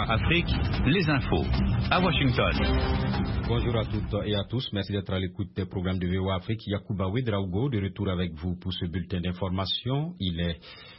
VOA Afrique, les infos à Washington. Bonjour à toutes et à tous, merci d'être à l'écoute des programmes de VOA Afrique. Yacouba Ouedraogo de retour avec vous pour ce bulletin d'information. Il est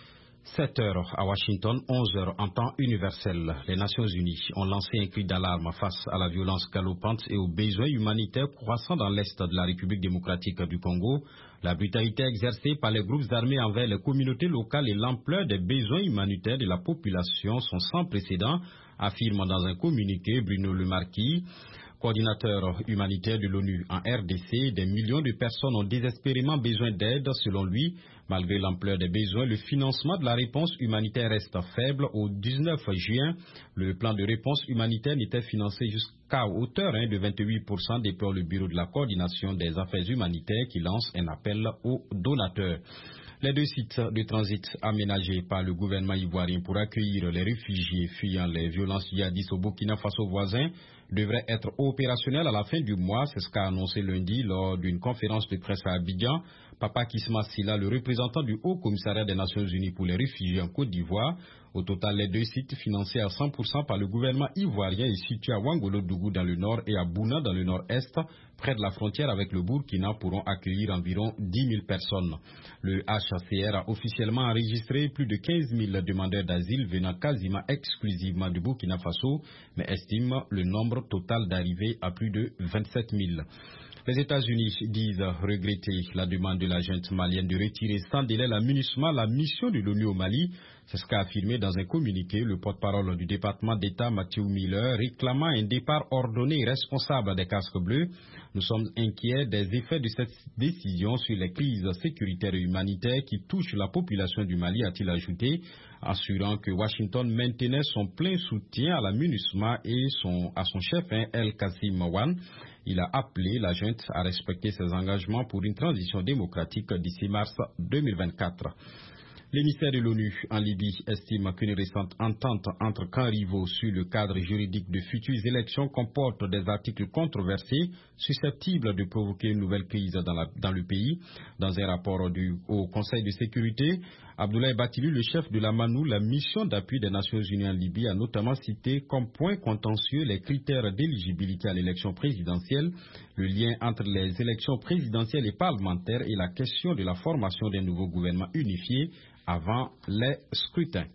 7h à Washington, 11h en temps universel. Les Nations Unies ont lancé un cri d'alarme face à la violence galopante et aux besoins humanitaires croissants dans l'est de la République démocratique du Congo. La brutalité exercée par les groupes armés envers les communautés locales et l'ampleur des besoins humanitaires de la population sont sans précédent, affirme dans un communiqué Bruno Le Marquis, coordinateur humanitaire de l'ONU en RDC. Des millions de personnes ont désespérément besoin d'aide. Selon lui, malgré l'ampleur des besoins, le financement de la réponse humanitaire reste faible. Au 19 juin, le plan de réponse humanitaire n'était financé jusqu'à hauteur de 28%, déplore le bureau de la coordination des affaires humanitaires qui lance un appel aux donateurs. Les deux sites de transit aménagés par le gouvernement ivoirien pour accueillir les réfugiés fuyant les violences djihadistes au Burkina Faso voisin devraient être opérationnels à la fin du mois. C'est ce qu'a annoncé lundi lors d'une conférence de presse à Abidjan Papa Kisma Silla, le représentant du Haut Commissariat des Nations Unies pour les réfugiés en Côte d'Ivoire. Au total, les deux sites financés à 100% par le gouvernement ivoirien et situés à Ouangolo-Dougou dans le nord et à Bouna dans le nord-est, près de la frontière avec le Burkina, pourront accueillir environ 10 000 personnes. Le HCR a officiellement enregistré plus de 15 000 demandeurs d'asile venant quasiment exclusivement du Burkina Faso, mais estime le nombre total d'arrivées à plus de 27 000. Les États-Unis disent regretter la demande de la junte malienne de retirer sans délai la MINUSMA, la mission de l'ONU au Mali. C'est ce qu'a affirmé dans un communiqué le porte-parole du département d'État Matthew Miller, réclamant un départ ordonné et responsable des casques bleus. Nous sommes inquiets des effets de cette décision sur les crises sécuritaires et humanitaires qui touchent la population du Mali, a-t-il ajouté, assurant que Washington maintenait son plein soutien à la MINUSMA et à son chef, El Kassim Wan. Il a appelé la junte à respecter ses engagements pour une transition démocratique d'ici mars 2024. L'émissaire de l'ONU en Libye estime qu'une récente entente entre camps rivaux sur le cadre juridique de futures élections comporte des articles controversés susceptibles de provoquer une nouvelle crise dans le pays. Dans un rapport au Conseil de sécurité, Abdoulaye Bathily, le chef de la MANU, la mission d'appui des Nations Unies en Libye, a notamment cité comme point contentieux les critères d'éligibilité à l'élection présidentielle, le lien entre les élections présidentielles et parlementaires et la question de la formation d'un nouveau gouvernement unifié avant les scrutins.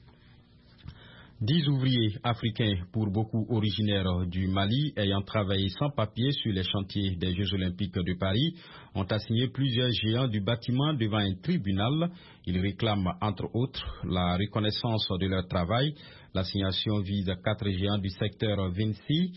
10 ouvriers africains, pour beaucoup originaires du Mali, ayant travaillé sans papier sur les chantiers des Jeux Olympiques de Paris, ont assigné plusieurs géants du bâtiment devant un tribunal. Ils réclament, entre autres, la reconnaissance de leur travail. L'assignation vise 4 géants du secteur Vinci,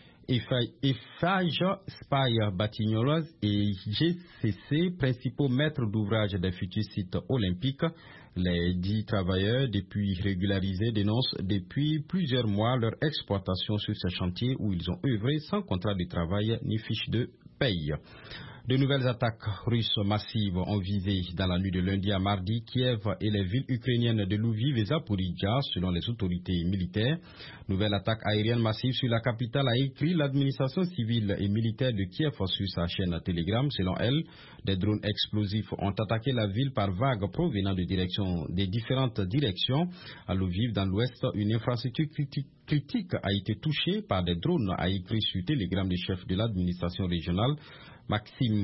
Eiffage, Spire, Batignolles et GCC, principaux maîtres d'ouvrage des futurs sites olympiques. Les 10 travailleurs, depuis régularisés, dénoncent depuis plusieurs mois leur exploitation sur ces chantiers où ils ont œuvré sans contrat de travail ni fiche de paye. De nouvelles attaques russes massives ont visé dans la nuit de lundi à mardi Kiev et les villes ukrainiennes de Lviv et Zaporizhzhia, selon les autorités militaires. Nouvelle attaque aérienne massive sur la capitale, a écrit l'administration civile et militaire de Kiev sur sa chaîne Telegram. Selon elle, des drones explosifs ont attaqué la ville par vagues provenant des différentes directions. À Lviv, dans l'ouest, une infrastructure critique a été touchée par des drones, a écrit sur Telegram le chef de l'administration régionale, Maxime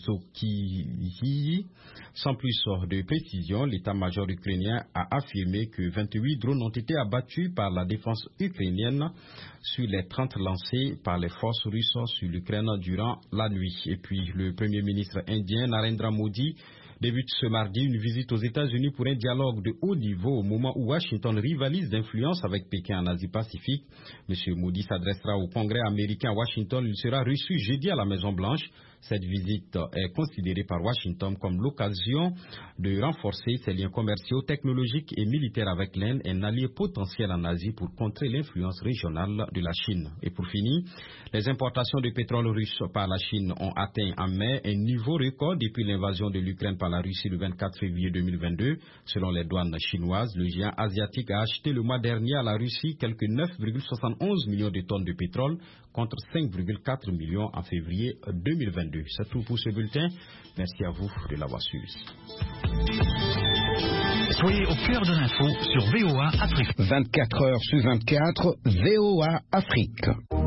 Zokiyi. Sans plus de précision, l'état-major ukrainien a affirmé que 28 drones ont été abattus par la défense ukrainienne sur les 30 lancés par les forces russes sur l'Ukraine durant la nuit. Et puis le premier ministre indien Narendra Modi débute ce mardi une visite aux États-Unis pour un dialogue de haut niveau au moment où Washington rivalise d'influence avec Pékin en Asie-Pacifique. M. Modi s'adressera au Congrès américain à Washington. Il sera reçu jeudi à la Maison-Blanche. Cette visite est considérée par Washington comme l'occasion de renforcer ses liens commerciaux, technologiques et militaires avec l'Inde, un allié potentiel en Asie pour contrer l'influence régionale de la Chine. Et pour finir, les importations de pétrole russe par la Chine ont atteint en mai un niveau record depuis l'invasion de l'Ukraine par la Russie le 24 février 2022. Selon les douanes chinoises, le géant asiatique a acheté le mois dernier à la Russie quelques 9,71 millions de tonnes de pétrole contre 5,4 millions en février 2022. C'est tout pour ce bulletin. Merci à vous de l'avoir suivi. Soyez au cœur de l'info sur VOA Afrique. 24 heures sur 24, VOA Afrique.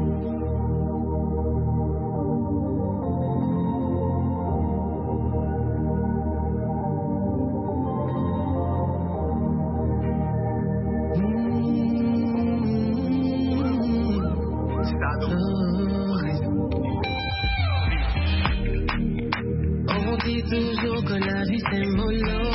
On dit toujours que la vie c'est mollo.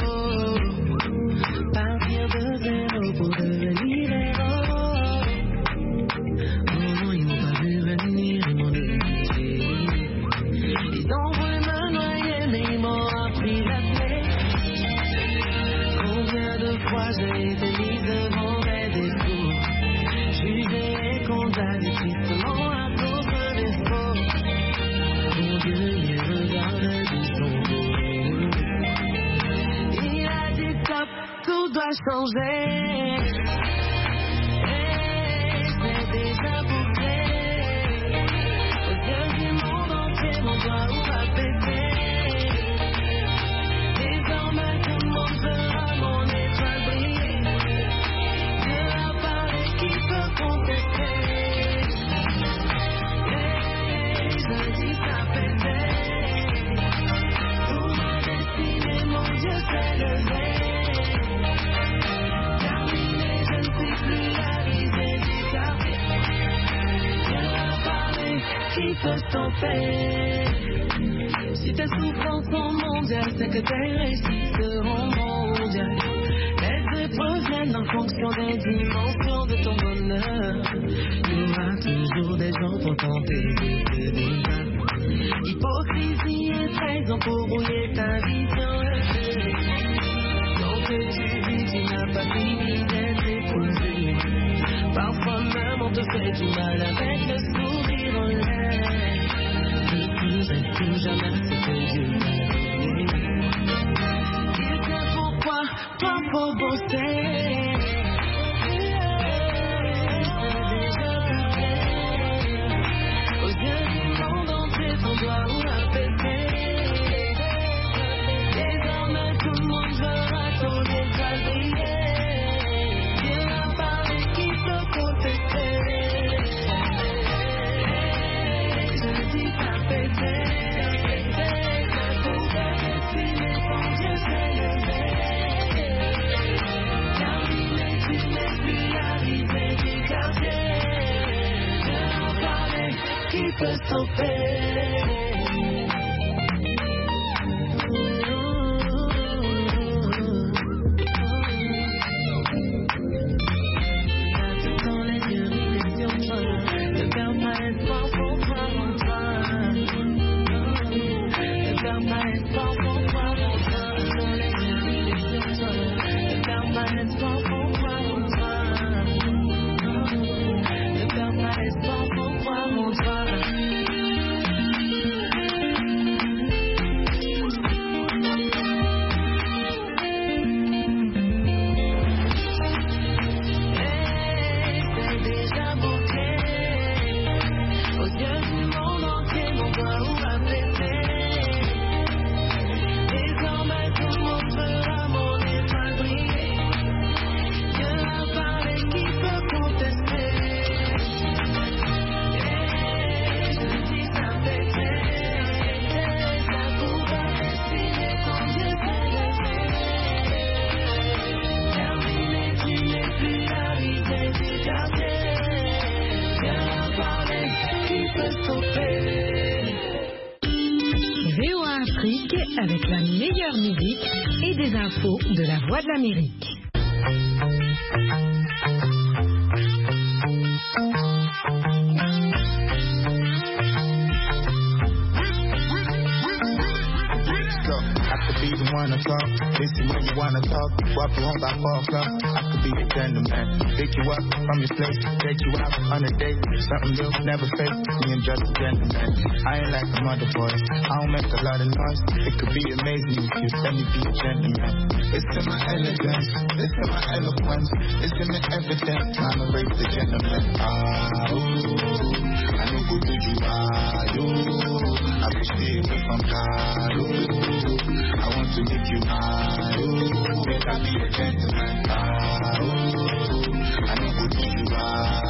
Partir de zéro pour devenir héros. Oh, ils m'ont pas vu venir, ils m'ont négligé. Ils ont voulu me noyer, mais ils m'ont appris la clé. Combien de fois j'ai été mise devant mes défauts, jugée et condamnée tristement à cause de défauts. Mon Dieu, il regarde du son beau. Il a dit stop, tout doit changer. Et c'est déjà bouclé. Aux yeux du monde entier, mon doigt va péter. Désormais tout le monde verra mon étoile briller. Dieu a parlé, qui peut contester? Et je dis ça péter. Pour ma destinée, mon Dieu s'est levé. Terminé, je ne suis plus la risée du quartier. Dieu a parlé, qui peut stopper? Si tes souffrances sont mondiales, c'est que tes réussites seront mondiales. Les épreuves viennent en fonction des dimensions de ton bonheur. Il y aura toujours des gens pour tenter de te débattre. Hypocrisie et trahison pour brouiller ta vision. Donc tu vis, tu n'as pas fini d'être épousé. Parfois même on te fait du mal avec le sourire en l'air. Et plus jamais c'est que Dieu t'a donné. Il sait pourquoi toi faut bosser. Aux yeux du monde entier, ton doigt va péter. Désormais tout le monde verra ton étoile briller. Dieu a parlé, qui peut contester? Je dis ça péter. Ça pourrait dessiner ton Dieu s'est levé. Terminé, tu n'es plus la risée du quartier. Dieu a parlé, qui peut stopper? Dans les yeux, il est sur toi. Ne perds pas espoir, faut croire en toi. Ne perds pas espoir, faut croire en toi. Dans les yeux, il est sur toi. Ne perds pas espoir, faut croire en toi. Ne perds pas espoir, faut croire en toi. VOA Afrique avec la meilleure musique et des infos de la Voix de l'Amérique. Be the one to talk, listen when you wanna talk. Walk you home by 4 o'clock. I could be a gentleman. Pick you up from your place, take you out on a date. Something new, never fake. Me, I'm just a gentleman. I ain't like some other boys. I don't make a lot of noise. It could be amazing if you let me be a gentleman. It's in my elegance, it's in my eloquence, it's in the evidence. I'm a race the gentleman. I know who did you are, you. I wish they were from Caro. I want to to make you mine. Oh, make I be a gentleman. Oh, I know go do you right.